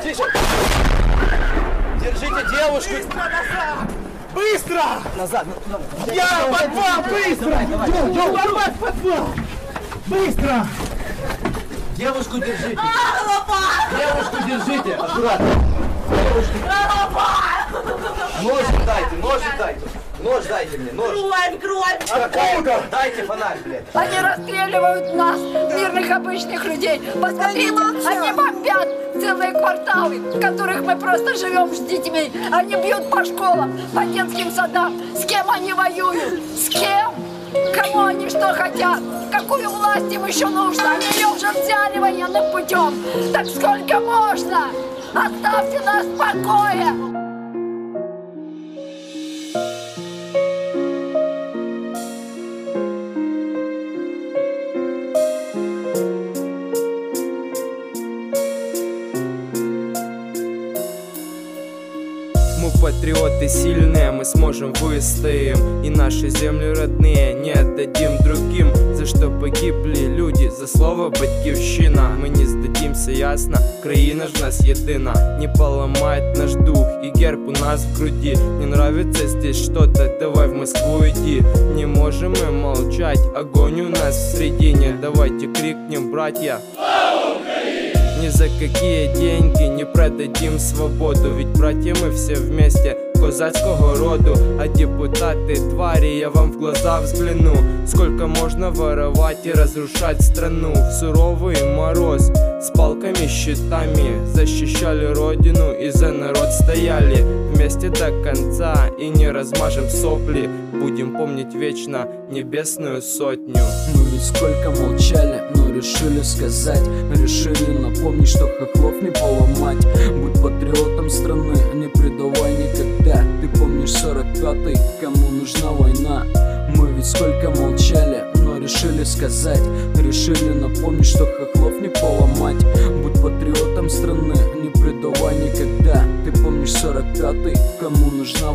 тише. Держите девушку. Быстро! Назад! Я в подвал! Быстро! Идем! В подвал! Быстро! Девушку держите! Девушку держите! Аккуратно! Девушку! Нож дайте! Нож дайте мне, нож! Кровь! А какую-то? Дайте фонарь, блядь! Они расстреливают нас, мирных обычных людей. Посмотрите, они бомбят целые кварталы, в которых мы просто живем с детьми. Они бьют по школам, по детским садам. С кем они воюют? С кем? Кому они что хотят? Какую власть им еще нужно? Они ее уже взяли военным путем. Так сколько можно? Оставьте нас в покое! Мы патриоты сильные, мы сможем выстоим. И наши земли родные не отдадим другим. За что погибли люди, за слово батьківщина. Мы не сдадимся, ясно, країна ж нас єдина. Не поломает наш дух и герб у нас в груди. Не нравится здесь что-то, давай в Москву иди. Не можем мы молчать, огонь у нас в середине. Давайте крикнем, братья. Ни за какие деньги не продадим свободу. Ведь братья мы все вместе, козацкого роду. А депутаты твари, я вам в глаза взгляну. Сколько можно воровать и разрушать страну? В суровый мороз с палками, щитами защищали родину и за народ стояли. Вместе до конца и не размажем сопли. Будем помнить вечно небесную сотню. Мы ведь сколько молчали, но решили сказать. Решили напомнить, что хохлов не поломать. Будь патриотом страны, не предавай никогда. Ты помнишь 45-й, кому нужна война? Мы ведь сколько молчали, но решили сказать. Решили напомнить, что хохлов не поломать. Будь патриотом страны, не предавай никогда. Ты помнишь 45-й, кому нужна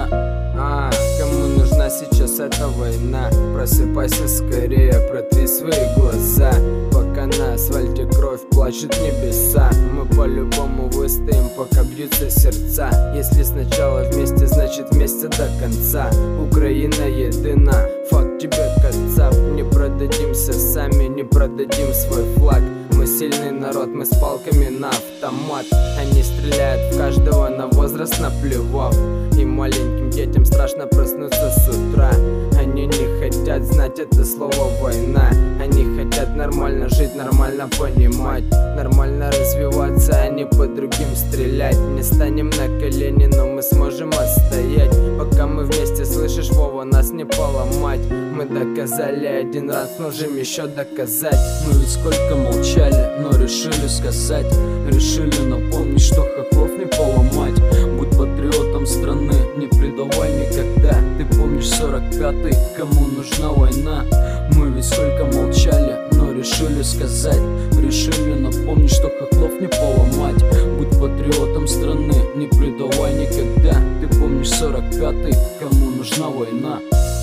война? Кому нужна сейчас эта война? Просыпайся скорее, протри свои глаза. Пока на асфальте кровь плачут небеса. Мы по-любому выстоим, пока бьются сердца. Если сначала вместе, значит вместе до конца. Украина едина, факт тебе кацап. Не продадимся сами, не продадим свой флаг. Мы сильный народ, мы с палками на автомат. Они стреляют в каждого, на возраст наплевав. И маленьким детям страшно проснуться с утра. Они не хотят знать это слово война. Они хотят нормально жить, нормально понимать, нормально развиваться, а не по другим стрелять. Не станем на колени, но мы сможем отстоять. Пока мы вместе, слышишь, Вова, нас не поломать. Мы доказали один раз, можем еще доказать. Мы ведь сколько молчали, но решили сказать. Решили напомнить, что хохлов не поломать. Будь патриотом страны, не предавай никогда. Ты помнишь 45-й, кому нужна война? Мы ведь сколько молчали, но решили сказать. Решили напомнить, что хохлов не поломать. Будь патриотом страны, не предавай никогда. Ты помнишь 45-й, кому нужна война?